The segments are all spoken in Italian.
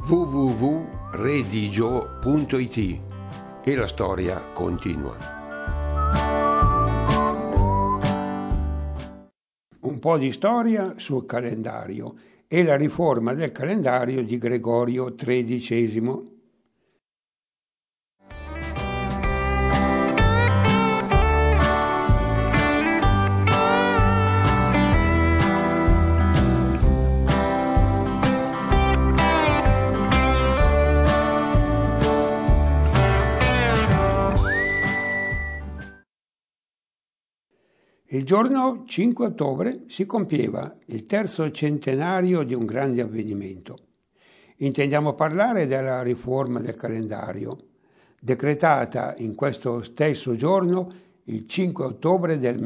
www.redigio.it e la storia continua. Un po' di storia sul calendario e la riforma del calendario di Gregorio XIII. Il giorno 5 ottobre si compieva il terzo centenario di un grande avvenimento. Intendiamo parlare della riforma del calendario, decretata in questo stesso giorno il 5 ottobre del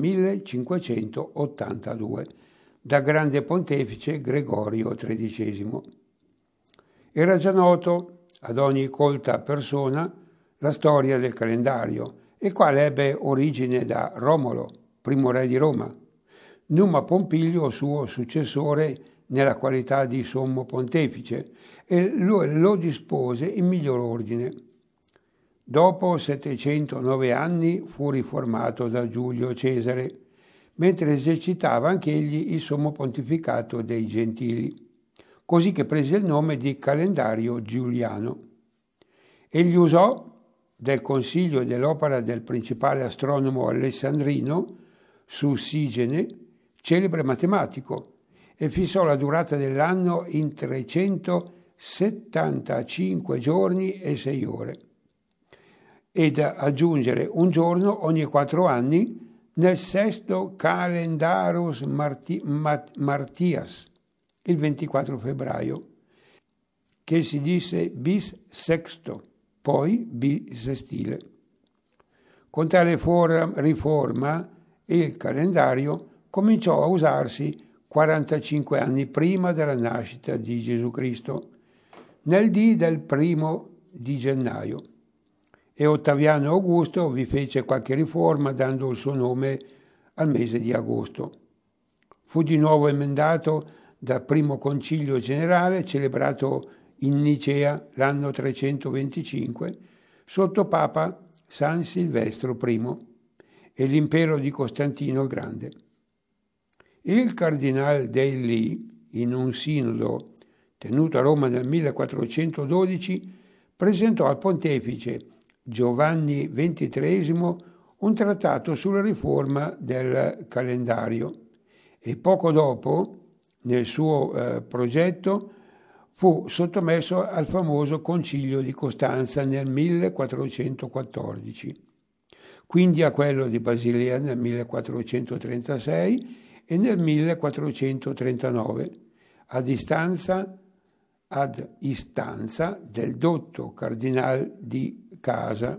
1582 dal grande pontefice Gregorio XIII. Era già noto ad ogni colta persona la storia del calendario, il quale ebbe origine da Romolo, primo re di Roma, Numa Pompilio, suo successore nella qualità di sommo pontefice, e lo dispose in miglior ordine. Dopo 709 anni fu riformato da Giulio Cesare, mentre esercitava anch'egli il sommo pontificato dei Gentili, così che prese il nome di calendario giuliano. Egli usò del consiglio e dell'opera del principale astronomo alessandrino Sussigene, celebre matematico, e fissò la durata dell'anno in 375 giorni e 6 ore, ed aggiungere un giorno ogni 4 anni nel sesto Calendarus Martias, il 24 febbraio, che si disse bis sexto, poi bisestile. Con tale riforma il calendario cominciò a usarsi 45 anni prima della nascita di Gesù Cristo, nel dì del 1° di gennaio, e Ottaviano Augusto vi fece qualche riforma dando il suo nome al mese di agosto. Fu di nuovo emendato dal primo concilio generale celebrato in Nicea l'anno 325 sotto Papa San Silvestro I e l'impero di Costantino il Grande. Il cardinale Dailly, in un sinodo tenuto a Roma nel 1412, presentò al pontefice Giovanni XXIII un trattato sulla riforma del calendario e poco dopo, nel suo progetto, fu sottomesso al famoso Concilio di Costanza nel 1414. Quindi a quello di Basilea nel 1436 e nel 1439, ad istanza del dotto cardinale di Casa,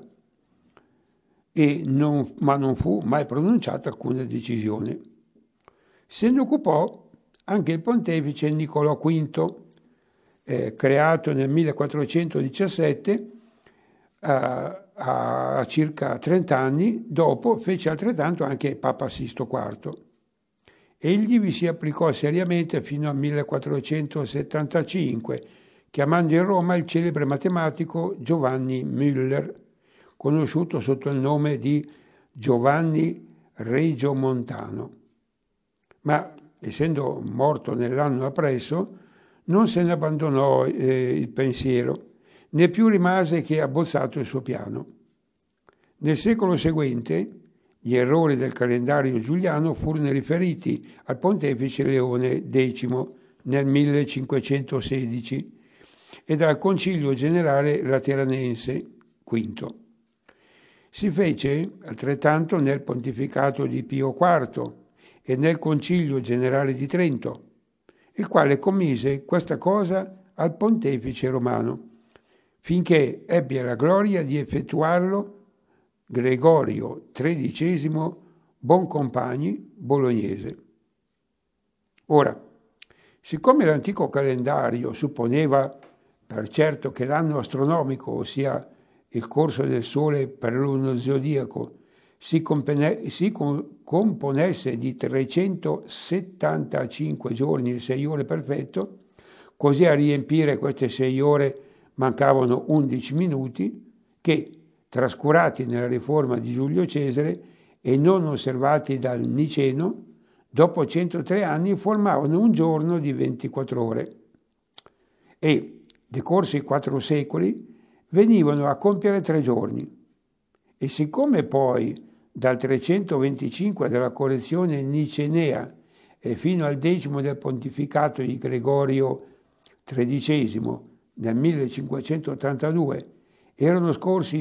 ma non fu mai pronunciata alcuna decisione. Se ne occupò anche il pontefice Niccolò V, creato nel 1417, a circa 30 anni dopo fece altrettanto anche Papa Sisto IV. Egli vi si applicò seriamente fino al 1475, chiamando in Roma il celebre matematico Giovanni Müller, conosciuto sotto il nome di Giovanni Regiomontano. Ma, essendo morto nell'anno appresso, non se ne abbandonò il pensiero, né più rimase che abbozzato il suo piano. Nel secolo seguente gli errori del calendario giuliano furono riferiti al pontefice Leone X nel 1516 e dal Concilio Generale Lateranense V. Si fece altrettanto nel pontificato di Pio IV e nel Concilio Generale di Trento, il quale commise questa cosa al pontefice romano, finché ebbe la gloria di effettuarlo Gregorio XIII Boncompagni bolognese. Ora, siccome l'antico calendario supponeva per certo che l'anno astronomico, ossia il corso del Sole per l'anno zodiaco, si componesse di 375 giorni e 6 ore perfetto, Così a riempire queste 6 ore mancavano 11 minuti che, trascurati nella riforma di Giulio Cesare e non osservati dal Niceno, dopo 103 anni formavano un giorno di 24 ore. E, decorsi 4 secoli, venivano a compiere 3 giorni. E siccome poi dal 325 della correzione nicenea e fino al 10° del pontificato di Gregorio XIII nel 1582 erano scorsi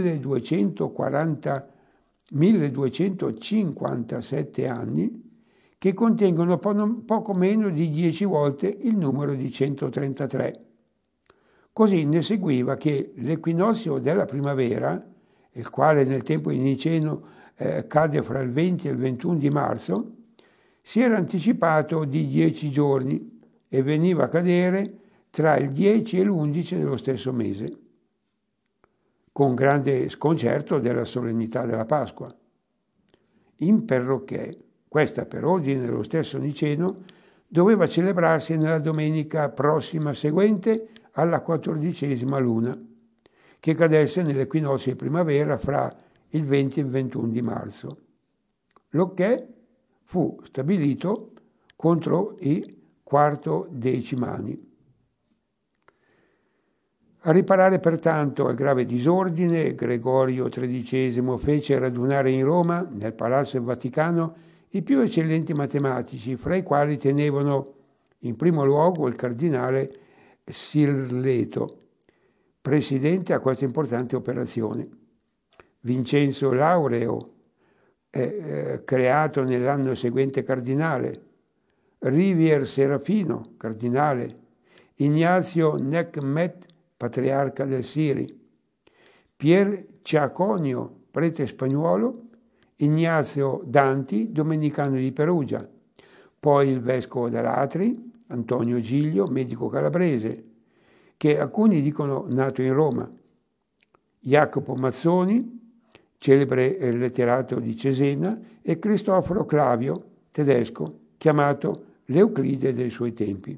1257 anni, che contengono poco meno di 10 volte il numero di 133. Così ne seguiva che l'equinozio della primavera, il quale nel tempo di Niceno cade fra il 20 e il 21 di marzo, si era anticipato di 10 giorni e veniva a cadere tra il 10 e l'11 dello stesso mese, con grande sconcerto della solennità della Pasqua. In perroché, questa per ordine dello stesso Niceno, doveva celebrarsi nella domenica prossima seguente alla 14ª luna, che cadesse nell'equinozio di primavera fra il 20 e il 21 di marzo. L'ocché fu stabilito contro i quartodecimani. A riparare pertanto al grave disordine, Gregorio XIII fece radunare in Roma, nel Palazzo del Vaticano, i più eccellenti matematici, fra i quali tenevano in primo luogo il cardinale Sirleto, presidente a questa importante operazione. Vincenzo Laureo, creato nell'anno seguente cardinale, Rivier Serafino, cardinale, Ignazio Necmet, patriarca del Siri, Pier Ciaconio, prete spagnuolo, Ignazio Danti, domenicano di Perugia, poi il vescovo dell'Atri, Antonio Giglio, medico calabrese, che alcuni dicono nato in Roma, Jacopo Mazzoni, celebre letterato di Cesena, e Cristoforo Clavio, tedesco, chiamato l'Euclide dei suoi tempi.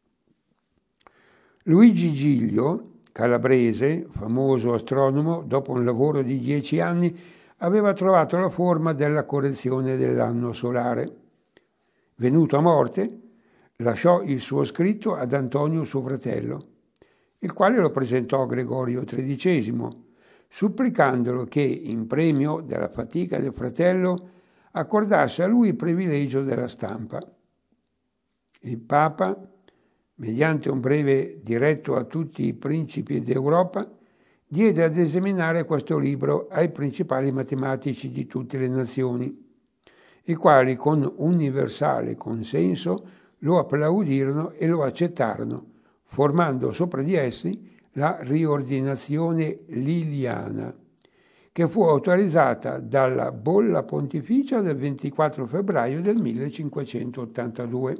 Luigi Giglio, calabrese, famoso astronomo, dopo un lavoro di 10 anni, aveva trovato la forma della correzione dell'anno solare. Venuto a morte, lasciò il suo scritto ad Antonio suo fratello, il quale lo presentò a Gregorio XIII, supplicandolo che, in premio della fatica del fratello, accordasse a lui il privilegio della stampa. Il Papa, mediante un breve diretto a tutti i principi d'Europa, diede ad esaminare questo libro ai principali matematici di tutte le nazioni, i quali con universale consenso lo applaudirono e lo accettarono, formando sopra di essi la riordinazione liliana, che fu autorizzata dalla bolla pontificia del 24 febbraio del 1582.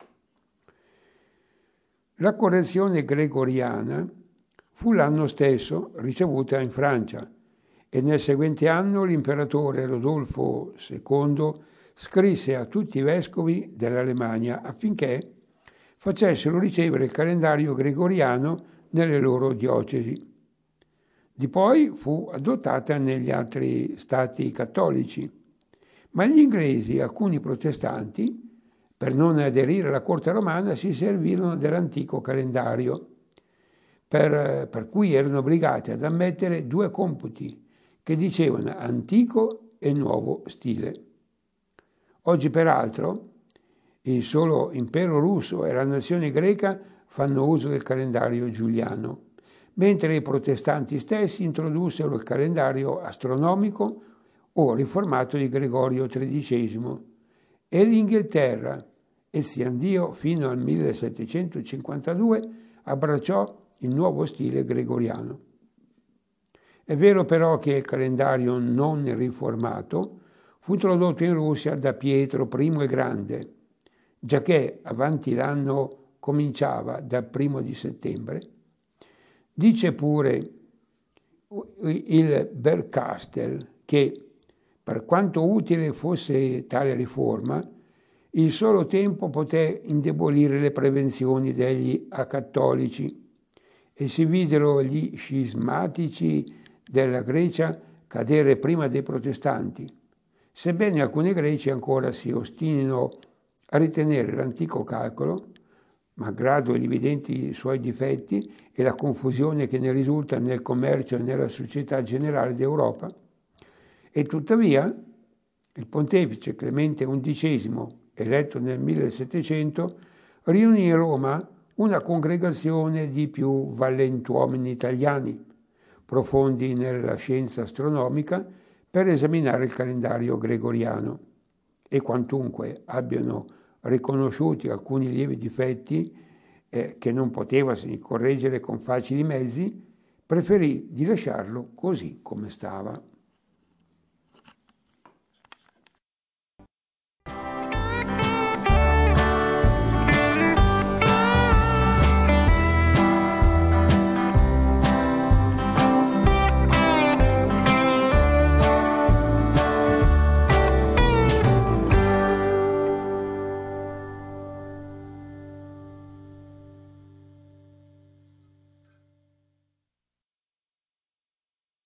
La correzione gregoriana fu l'anno stesso ricevuta in Francia e nel seguente anno l'imperatore Rodolfo II scrisse a tutti i vescovi dell'Alemagna affinché facessero ricevere il calendario gregoriano nelle loro diocesi. Di poi fu adottata negli altri stati cattolici, ma gli inglesi e alcuni protestanti, per non aderire alla corte romana, si servirono dell'antico calendario, per cui erano obbligati ad ammettere 2 computi che dicevano antico e nuovo stile. Oggi, peraltro, il solo impero russo e la nazione greca fanno uso del calendario giuliano, mentre i protestanti stessi introdussero il calendario astronomico o riformato di Gregorio XIII e l'Inghilterra, e sia Dio fino al 1752 abbracciò il nuovo stile gregoriano. È vero però che il calendario non riformato fu introdotto in Russia da Pietro I il Grande, giacché avanti l'anno cominciava dal 1 di settembre. Dice pure il Bernkastel che, per quanto utile fosse tale riforma, Il solo tempo poté indebolire le prevenzioni degli acattolici e si videro gli scismatici della Grecia cadere prima dei protestanti, sebbene alcuni greci ancora si ostinino a ritenere l'antico calcolo, malgrado gli evidenti suoi difetti e la confusione che ne risulta nel commercio e nella società generale d'Europa, e tuttavia il pontefice Clemente XI, eletto nel 1700, riunì a Roma una congregazione di più valentuomini italiani, profondi nella scienza astronomica, per esaminare il calendario gregoriano, e quantunque abbiano riconosciuti alcuni lievi difetti che non potevasi correggere con facili mezzi, preferì di lasciarlo così come stava.